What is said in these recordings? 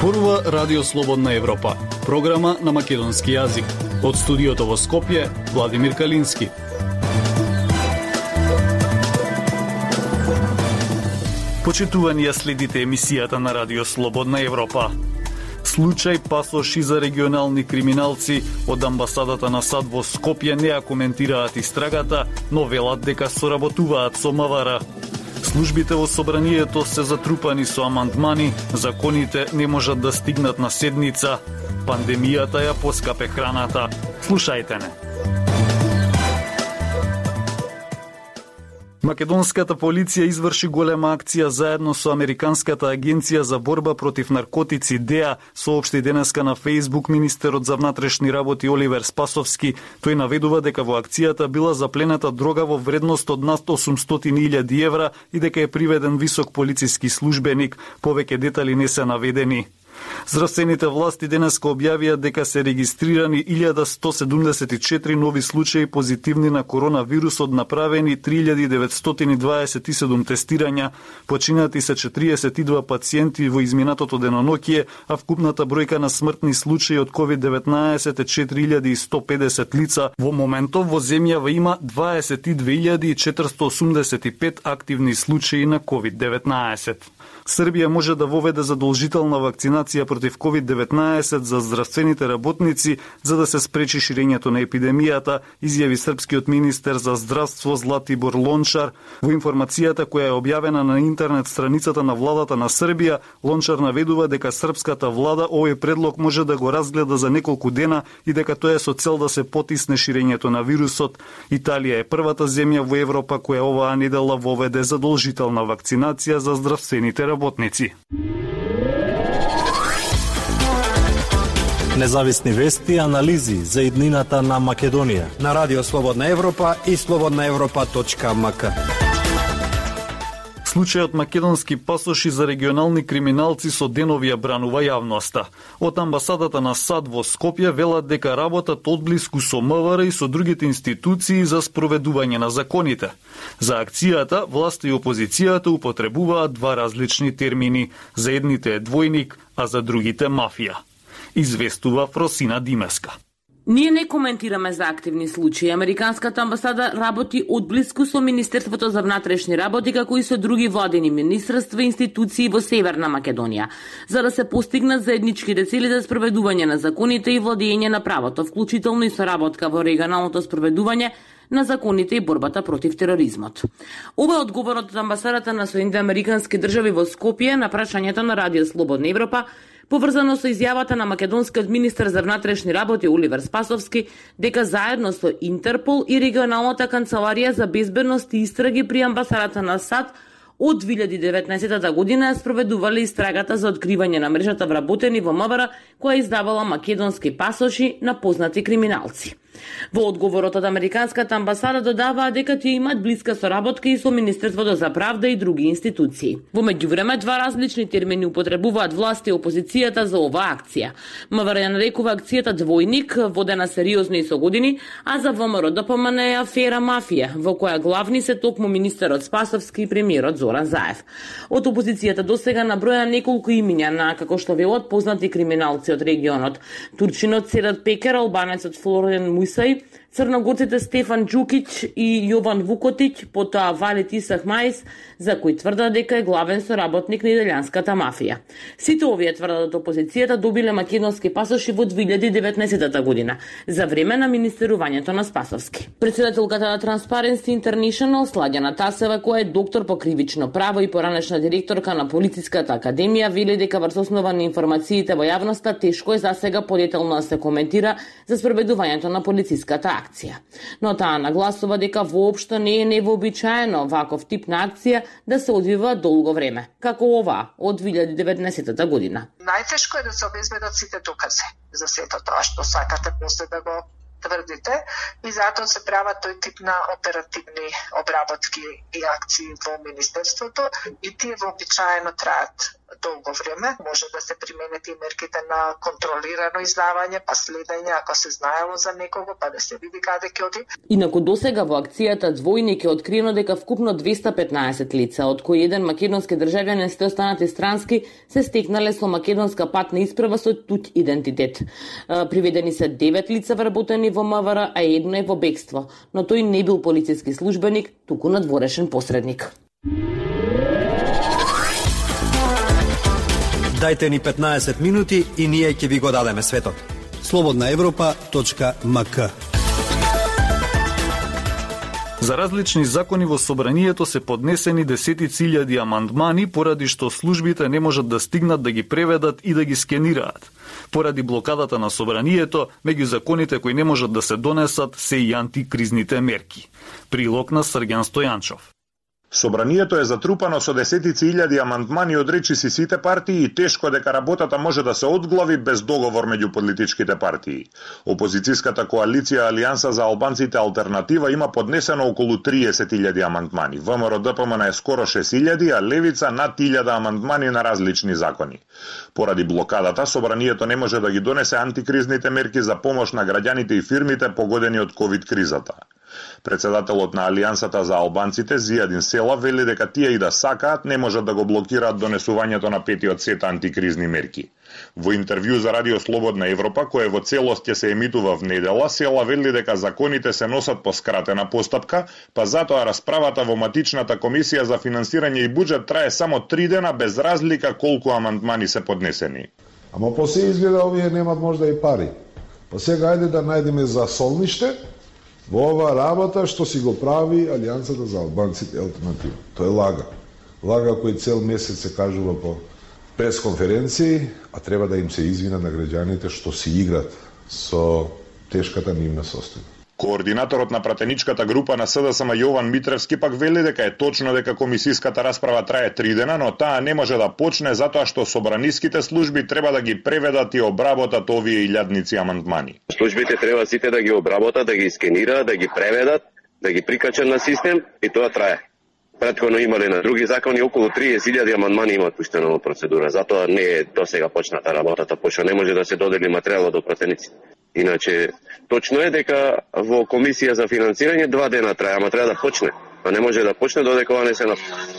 Зборува Радио Слободна Европа, програма на македонски јазик. Од студиото во Скопје, Владимир Калински. Почитувани ја следите емисијата на Радио Слободна Европа. Случај пасоши за регионални криминалци од амбасадата на САД во Скопје не ја коментираат истрагата, но велат дека соработуваат со МВР. Службите во собранието се затрупани со амандмани, законите не можат да стигнат на седница. Пандемијата ја поскапе храната. Слушајте не. Македонската полиција изврши голема акција заедно со Американската агенција за борба против наркотици ДЕА, соопшти денеска на Фејсбук министерот за внатрешни работи Оливер Спасовски. Тој наведува дека во акцијата била заплената дрога во вредност од над 800.000 евра и дека е приведен висок полициски службеник. Повеќе детали не се наведени. Здравствените власти денеска објавија дека се регистрирани 1174 нови случаи позитивни на коронавирус, од направени 3927 тестирања. Починати се 42 пациенти во изминатото деноноќие, а вкупната бројка на смртни случаи од COVID-19 е 4150 лица. Во моментов во земјава има 22.485 активни случаи на COVID-19. Србија може да воведе задолжителна вакцинација против COVID-19 за здравствените работници за да се спречи ширењето на епидемијата, изјави српскиот министер за здравство Златибор Лончар. Во информацијата која е објавена на интернет страницата на владата на Србија, Лончар наведува дека српската влада овој предлог може да го разгледа за неколку дена и дека тоа е со цел да се потисне ширењето на вирусот. Италија е првата земја во Европа која оваа недела воведе задолжителна вакцинација за здравствените работници. Независни вести и анализи за иднината на Македонија на Радио Слободна Европа и slobodnaevropa.mk. Случајот македонски пасоши за регионални криминалци со денови ја бранува јавноста. Од амбасадата на САД во Скопје велат дека работат одблиску со МВР и со другите институции за спроведување на законите. За акцијата, власта и опозицијата употребуваат два различни термини. За едните е двојник, а за другите мафија. Известува Фросина Димеска. Ние не коментираме за активни случаи. Американската амбасада работи одблиску со Министерството за внатрешни работи, како и со други владени министерства и институции во Северна Македонија, за да се постигнат заедничките цели за спроведување на законите и владење на правото, вклучително и соработка во регионалното спроведување на законите и борбата против тероризмот. Ова е одговорот од амбасадата на Соединените американски држави во Скопје на прашањето на Радио Слободна Европа, поврзано со изјавата на македонскиот министер за внатрешни работи Оливер Спасовски дека заедно со Интерпол и регионалната канцеларија за безбедност и истраги при амбасадата на САД од 2019 година спроведувале истрагата за откривање на мрежата вработени во МВР која издавала македонски пасоши на познати криминалци. Во одговорот од Американската амбасада додаваа дека тие имаат блиска соработка и со Министерството за правда и други институции. Во меѓувреме, два различни термини употребуваат власти и опозицијата за оваа акција. МВР ја нарекува акцијата двојник, водена сериозно и со години, а за ВМРО ДПМН е афера мафија, во која главни се токму министерот Спасовски и премиерот Зоран Заев. Од опозицијата досега наброја неколку имиња на, како што велат, познати криминалци од регионот: турчинот Седат Пекер, албанецот Флорен Мујсај, црногорците Стефан Џукиќ и Јован Вукотиќ, потоа Валет Исах Мајс, за кој тврдат дека е главен соработник на италијанската мафија. Сите овие тврдат од опозицијата добиле македонски пасоши во 2019 година, за време на министерувањето на Спасовски. Председателката на Transparency International, Сладјана Тасева, која е доктор по кривично право и поранешна директорка на Полициската академија, вели дека врз основа на информациите во јавноста тешко е засега подетелно да се коментира за спроведувањето на полициската акција. Но таа нагласува дека воопшто не е невообичаено ваков тип на акција да се одвива долго време, како ова од 2019 година. Најтешко е да се обезбедат сите докази за сето тоа што сакате после да го тврдите и затоа се прават тој тип на оперативни обработки и акции во Министерството и тие вообичаено траат долго време. Може да се применет и мерките на контролирано издавање, па следење ако се знаело за некого, па да се види каде ќе оди. Инаку досега во акцијата Двојник е откриено дека вкупно 215 лица, од кои еден македонски државјанин сте останати странски, се стекнале со македонска патна исправа со туѓ идентитет. Приведени се 9 лица вработени во МВР, а едно е во бегство, но тој не бил полициски службеник, туку надворешен посредник. Дајте ни 15 минути и ние ќе ви го дадеме светот. slobodnaevropa.mk. За различни закони во собранието се поднесени десетици илјади амандмани поради што службите не можат да стигнат да ги преведат и да ги скенираат. Поради блокадата на собранието, меѓу законите кои не можат да се донесат се и антикризните мерки. Прилог на Срѓан Стојанчов. Собранието е затрупано со десетици илјади амандмани од речиси сите партии и тешко дека работата може да се одглави без договор меѓу политичките партии. Опозицијската коалиција Алијанса за албанците Алтернатива има поднесено околу 30.000 амандмани. ВМРО-ДПМН е скоро 6.000, а Левица над 1.000 амандмани на различни закони. Поради блокадата, собранието не може да ги донесе антикризните мерки за помош на граѓаните и фирмите погодени од ковид кризата. Председателот на Алијансата за албанците Зијадин Села вели дека тие и да сакаат не можат да го блокираат донесувањето на петиот сет антикризни мерки. Во интервју за Радио Слободна Европа, кое во целост ќе се емитува в недела, Села вели дека законите се носат по скратена постапка, па затоа расправата во матичната комисија за финансирање и буџет трае само 3 дена без разлика колку амандмани се поднесени. Ама по се изгледа овие немат можда и пари. Па сега ајде да најдеме за солниште во ова работа што си го прави Алијансата за албанците Алтернатива. Тоа е лага. Лага кој цел месец се кажува по пресконференции, а треба да им се извина на граѓаните што си играт со тешката нивна состојба. Координаторот на пратеничката група на СДСМ Јован Митревски пак вели дека е точно дека комисиската расправа трае 3 дена, но таа не може да почне затоа што собраниските служби треба да ги преведат и обработат овие илјадници амандмани. Службите треба сите да ги обработат, да ги скенираат, да ги преведат, да ги прикачат на систем и тоа трае. Претходно имале на други закони околу 30.000 амандмани имаат пуштено во процедура, затоа не е досега почната работата, пошто не може да се додели материјалот до пратениците. Иначе, точно е дека во комисија за финансирање 2 дена трае, ама треба да почне. А не може да почне додека ова не се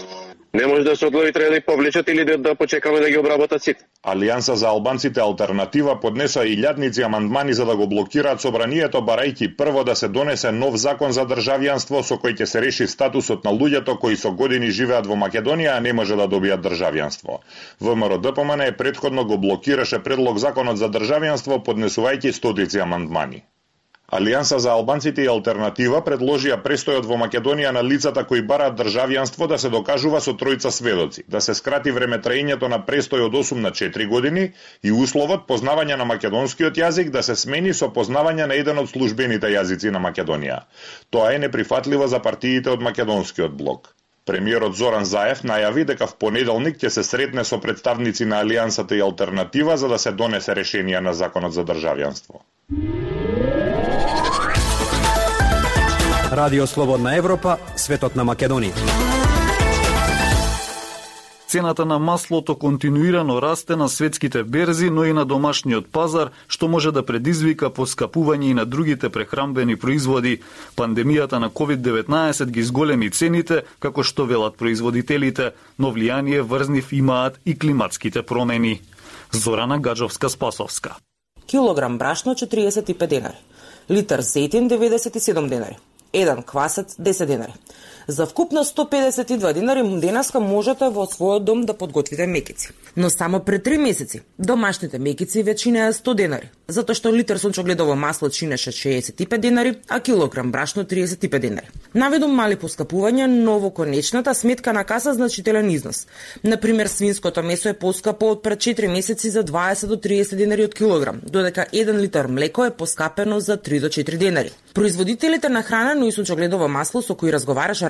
не може да се одложи, треба да ги повлечат или да почекаме да ги обработат сите. Алијанса за албанците Алтернатива поднеса илјадници амандмани за да го блокираат собранието, барајќи прво да се донесе нов закон за државјанство со кој ќе се реши статусот на луѓето кои со години живеат во Македонија, а не може да добијат државјанство. ВМРО-ДПМН претходно го блокираше предлог законот за државјанство поднесувајќи стотици амандмани. Алијанса за албанците и Алтернатива предложија престојот во Македонија на лицата кои бараат државјанство да се докажува со тројца сведоци, да се скрати времетраењето на престој од 8 на 4 години и условот познавање на македонскиот јазик да се смени со познавање на еден од службените јазици на Македонија. Тоа е неприфатливо за партиите од македонскиот блок. Премиерот Зоран Заев најави дека в понеделник ќе се сретне со представници на Алијансата и Алтернатива за да се донесе решение на законот за државјанство. Радио Слободна Европа, светот на Македонија. Цената на маслото континуирано расте на светските берзи, но и на домашниот пазар, што може да предизвика поскапување и на другите прехранбени производи. Пандемијата на COVID-19 ги изголеми цените, како што велат производителите, но влијание врзнив имаат и климатските промени. Зорана Гаджовска-Спасовска. Килограм брашно 45 денари, литар зетин 97 денари, еден квасец 10 денари. За вкупно 152 денари денеска можете во својот дом да подготвите мекици. Но само пред 3 месеци домашните мекици веќе е 100 денари, затоа што литар сончогледово масло чинеше 65 денари, а килограм брашно 35 денари. Наведом мали поскапувања, но во конечната сметка на каса значителен износ. Например, свинското месо е поскапо од пред 4 месеци за 20 до 30 денари од килограм, додека 1 литар млеко е поскапено за 3 до 4 денари. Производителите на храна, но и сончогледово масло со кои разговараше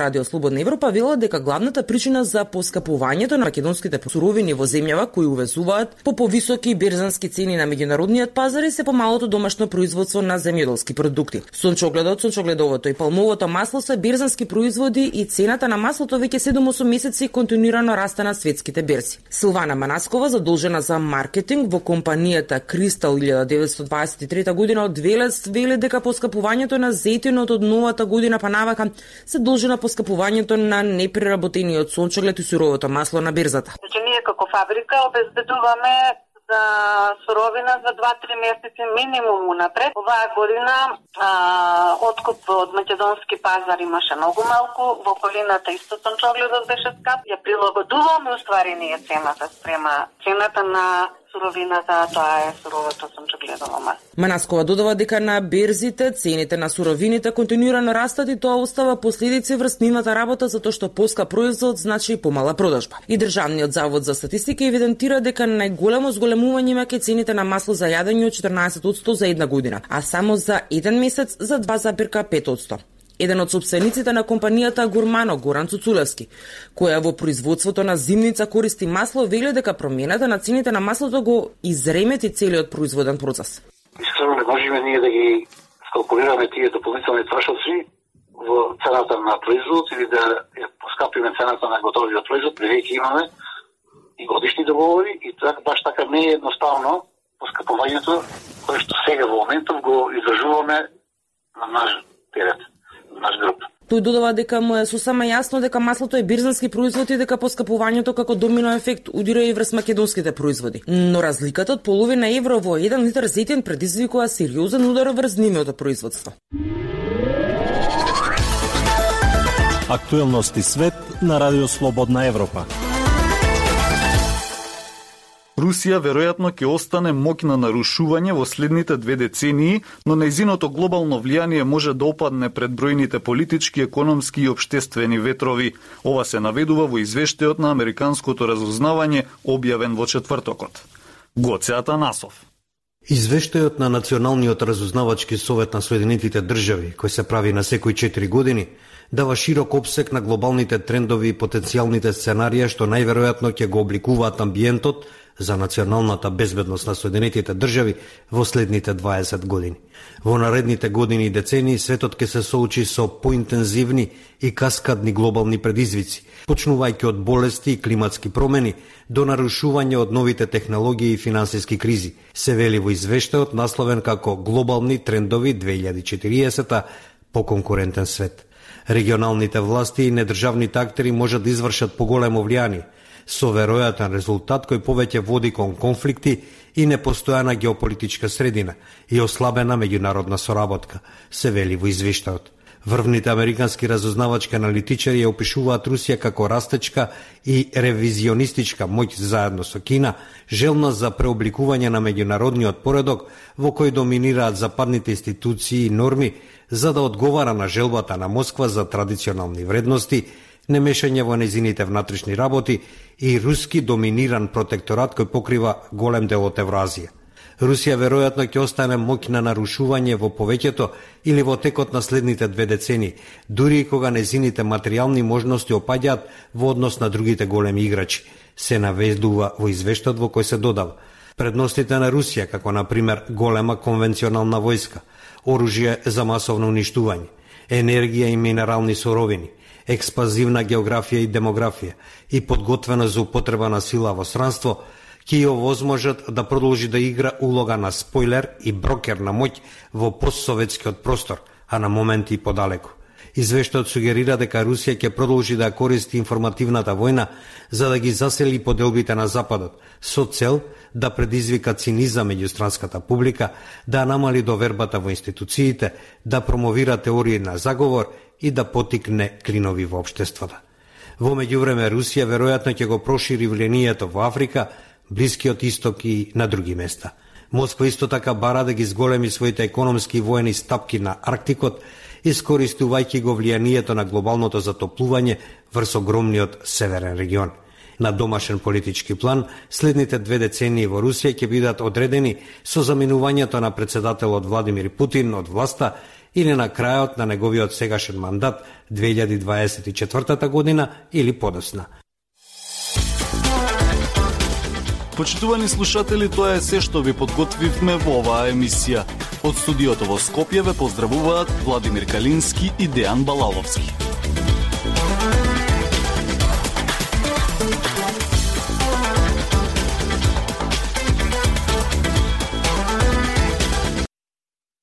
Радио Слободна Европа велат дека главната причина за поскапувањето на македонските суровини во земјава кои увезуваат по повисоки берзански цени на меѓународниот пазар и се помалото домашно производство на земјоделски продукти. Сончогледовото и палмовото масло се берзански производи и цената на маслото веќе 7-8 месеци континуирано расте на светските берзи. Силвана Манаскова, задолжена за маркетинг во компанијата Кристал 1923 година од Велес, вели дека поскапувањето на зејтинот од новата година па навака се должи на поскапувањето на непреработениот сончоглед и суровото масло на берзата. Значи ние како фабрика обезбедуваме за суровина за 2-3 месеци минимум унапред. Оваа година откуп од македонски пазар имаше многу малку, во околината исто сончогледот беше скап. Ја прилагодуваме уствари ние цената спрема цената на суровината, тоа е суровото сончогледово масло. Манаскова додава дека на берзите цените на суровините континуирано растат и тоа остава последици врз нивната работа затоа што поскап производ значи помала продажба. И Државниот завод за статистика евидентира дека најголемо зголемување има кај цените на масло за јадење од 14% за една година, а само за еден месец за 2,5%. Еден од собствениците на компанијата Гурмано, Горан Цуцулевски, која во производството на зимница користи масло, вели дека промената на цените на маслото го изремети целиот производен процес. Искрено не можеме ние да ги скалкулираме тие дополнителни трошоци во цената на производ или да ја поскапиме цената на готовиот производ, веќе имаме и годишни договори и баш така не е едноставно поскапувањето кое што сега во моментов го издржуваме на наш терет. Тој додава дека му е сосема јасно дека маслото е бирзански производ и дека поскапувањето како домино ефект удира и врз македонските производи. Но разликата од половина евро во 1 литар зетин предизвикува сериозен удар врз нивното производство. Актуелности свет на Радио Слободна Европа. Русија веројатно ќе остане моќ на нарушување во следните 2 децении, но нејзиното глобално влијание може да опадне пред бројните политички, економски и општествени ветрови. Ова се наведува во извештајот на американското разузнавање објавен во четвртокот. Гоце Атанасов. Извештајот на Националниот разузнавачки совет на Соединетите држави, кој се прави на секои 4 години, дава широк опсек на глобалните трендови и потенцијалните сценарија што најверојатно ќе го обликуваат амбиентот за националната безбедност на Соединетите држави во следните 20 години. Во наредните години и децении светот ќе се соочи со поинтензивни и каскадни глобални предизвици, почнувајќи од болести и климатски промени до нарушување од новите технологии и финансиски кризи, се вели во извештајот насловен како Глобални трендови 2040 по конкурентен свет. Регионалните власти и недржавните актери можат да извршат поголемо влијание, со веројатен резултат кој повеќе води кон конфликти и непостојана геополитичка средина и ослабена меѓународна соработка, се вели во извештајот. Врвните американски разузнавачки аналитичари ја опишуваат Русија како растечка и ревизионистичка моќ заедно со Кина, желна за преобликување на меѓународниот поредок во кој доминираат западните институции и норми за да одговара на желбата на Москва за традиционални вредности, немешање во нејзините внатрешни работи и руски доминиран протекторат кој покрива голем дел од Евразија. Русија веројатно ќе остане моќ на нарушување во повеќето или во текот на следните 2 децении, дури и кога нејзините материјални можности опаѓаат во однос на другите големи играчи, се наведува во извештајот во кој се додава. Предностите на Русија, како на пример голема конвенционална војска, оружје за масовно уништување, енергија и минерални суровини, експазивна географија и демографија и подготвена за употреба на сила во странство, ќе ја овозможат да продолжи да игра улога на спойлер и брокер на моќ во постсоветскиот простор, а на моменти и подалеку. Извештајот сугерира дека Русија ќе продолжи да користи информативната војна за да ги засели поделбите на Западот, со цел да предизвика цинизам меѓу странската публика, да намали довербата во институциите, да промовира теории на заговор и да потикне клинови во општеството. Во меѓувреме Русија веројатно ќе го прошири влијанието во Африка, Блискиот исток и на други места. Москва исто така бара да ги зголеми своите економски и воени стапки на Арктикот, искористувајќи го влијанието на глобалното затоплување врз огромниот северен регион. На домашен политички план, следните 2 децении во Русија ќе бидат одредени со заминувањето на председателот Владимир Путин од власта или на крајот на неговиот сегашен мандат 2024 година или подосна. Почитувани слушатели, тоа е се што ви подготвивме во оваа емисија. Од студиото во Скопје ве поздравуваат Владимир Калински и Дејан Балаловски.